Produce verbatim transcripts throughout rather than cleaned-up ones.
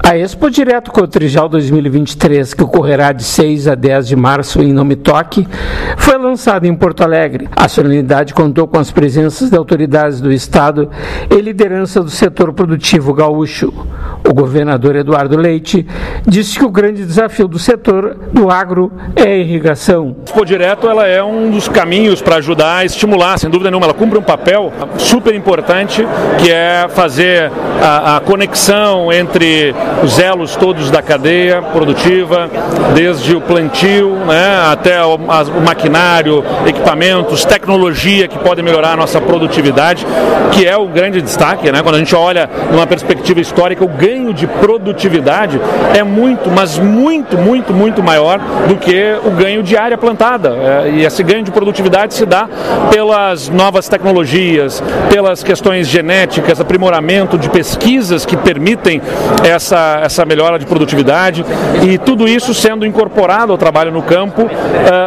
A Expo Direto Cotrijal dois mil e vinte e três, que ocorrerá de seis a dez de março em Nome Toque, foi lançada em Porto Alegre. A solenidade contou com as presenças de autoridades do Estado e liderança do setor produtivo gaúcho. O governador Eduardo Leite disse que o grande desafio do setor do agro é a irrigação. A Expo Direto ela é um dos caminhos para ajudar a estimular, sem dúvida nenhuma. Ela cumpre um papel super importante, que é fazer a, a conexão entre os elos todos da cadeia produtiva, desde o plantio, né, até o, a, o maquinário, equipamentos, tecnologia que podem melhorar a nossa produtividade, que é o grande destaque, né? Quando a gente olha numa perspectiva histórica, o ganho de produtividade é muito, mas muito, muito, muito maior do que o ganho de área plantada. É, e esse ganho de produtividade se dá pelas novas tecnologias, pelas questões genéticas, aprimoramento de pesquisas que permitem essa essa melhora de produtividade, e tudo isso sendo incorporado ao trabalho no campo uh,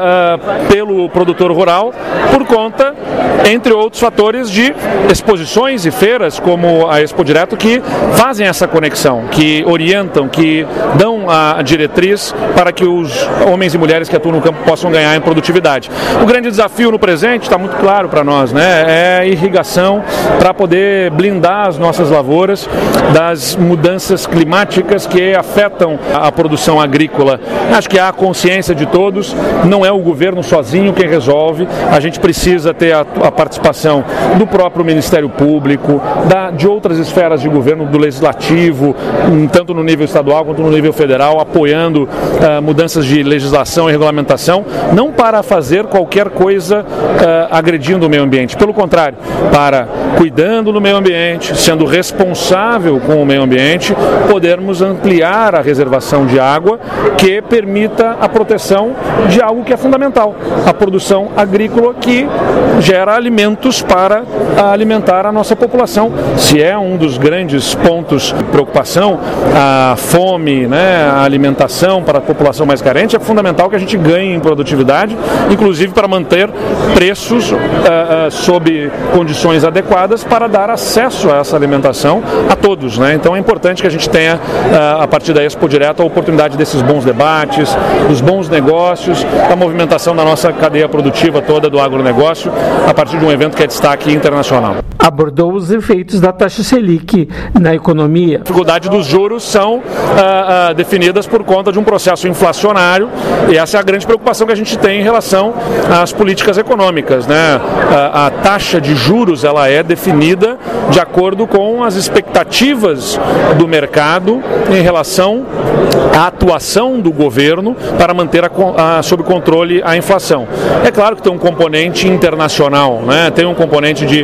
uh, pelo produtor rural, por conta, entre outros fatores, de exposições e feiras como a Expo Direto, que fazem essa conexão, que orientam, que dão a diretriz para que os homens e mulheres que atuam no campo possam ganhar em produtividade. O grande desafio no presente está muito claro para nós, né? É a irrigação, para poder blindar as nossas lavouras das mudanças climáticas que afetam a produção agrícola. Acho que há consciência de todos, não é o governo sozinho quem resolve, a gente precisa ter a, a participação do próprio Ministério Público, da, de outras esferas de governo, do Legislativo, tanto no nível estadual quanto no nível federal, apoiando uh, mudanças de legislação e regulamentação, não para fazer qualquer coisa uh, agredindo o meio ambiente, pelo contrário, para cuidando do meio ambiente, sendo responsável com o meio ambiente, podermos ampliar a reservação de água que permita a proteção de algo que é fundamental, a produção agrícola, que gera alimentos para alimentar a nossa população. Se é um dos grandes pontos de preocupação, a fome, né, a alimentação para a população mais carente, é fundamental que a gente ganhe em produtividade, inclusive para manter preços uh, uh, sob condições adequadas para dar acesso a essa alimentação a todos, né? Então é importante que a gente tenha, a partir da Expo Direto, a oportunidade desses bons debates, dos bons negócios, da movimentação da nossa cadeia produtiva toda do agronegócio, a partir de um evento que é destaque internacional. Abordou os efeitos da taxa Selic na economia. A dificuldade dos juros são ah, ah, definidas por conta de um processo inflacionário, e essa é a grande preocupação que a gente tem em relação às políticas econômicas, né? A, a taxa de juros ela é definida de acordo com as expectativas do mercado em relação à atuação do governo para manter a, a, sob controle a inflação. É claro que tem um componente internacional, né? Tem um componente de uh,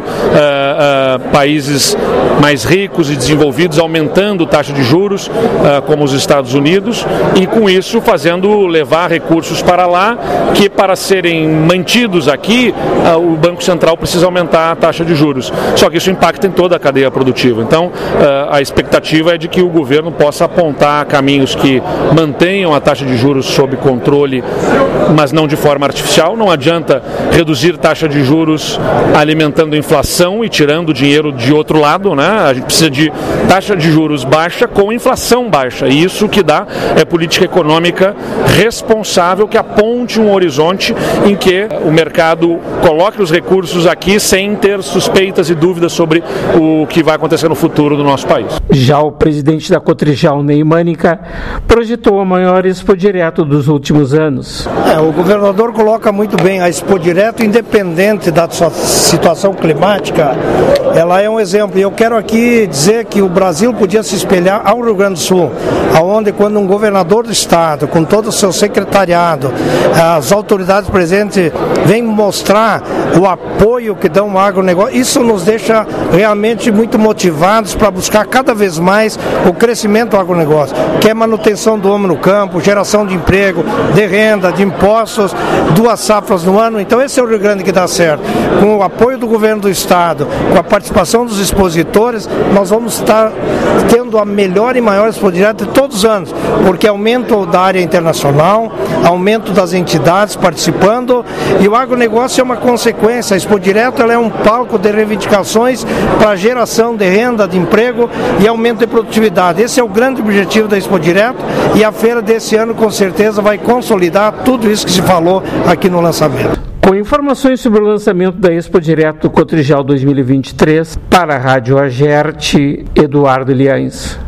uh, países mais ricos e desenvolvidos aumentando taxa de juros, uh, como os Estados Unidos, e com isso fazendo levar recursos para lá, que para serem mantidos aqui, uh, o Banco Central precisa aumentar a taxa de juros. Só que isso impacta em toda a cadeia produtiva. Então, uh, a expectativa é de que o governo possa apontar caminhos que mantenham a taxa de juros sob controle, mas não de forma artificial. Não adianta reduzir taxa de juros alimentando a inflação e tirando dinheiro de outro lado, né? A gente precisa de taxa de juros baixa com inflação baixa. E isso que dá é política econômica responsável, que aponte um horizonte em que o mercado coloque os recursos aqui sem ter suspeitas e dúvidas sobre o que vai acontecer no futuro do nosso país. Já o presidente da Cotrijal, Ney Mânica, projetou a maior Expo Direto dos últimos anos. É, o governador coloca muito bem a Expo Direto, independente da sua situação climática, ela é um exemplo. E eu quero aqui dizer que o Brasil podia se espelhar ao Rio Grande do Sul, aonde quando um governador do estado, com todo o seu secretariado, as autoridades presentes, vêm mostrar o apoio que dão ao agronegócio, isso nos deixa realmente muito motivados para buscar cada vez mais o crescimento do agronegócio, que é manutenção do homem no campo, geração de emprego, de renda, de impostos, duas safras no ano. Então esse é o Rio Grande que dá certo. com o apoio do governo do estado, com a participação dos expositores, nós vamos estar tendo a melhor e maior Expo Direto de todos os anos, porque aumento da área internacional, aumento das entidades participando, e o agronegócio é uma consequência. A Expo Direto ela é um palco de reivindicações para geração de renda, de emprego e aumento de produtividade. Esse é o grande objetivo da Expo Direto, e a feira desse ano com certeza vai consolidar tudo isso que se falou aqui no lançamento. Com informações sobre o lançamento da Expo Direto do Cotrijal dois mil e vinte e três, para a Rádio Agerte, Eduardo Liães.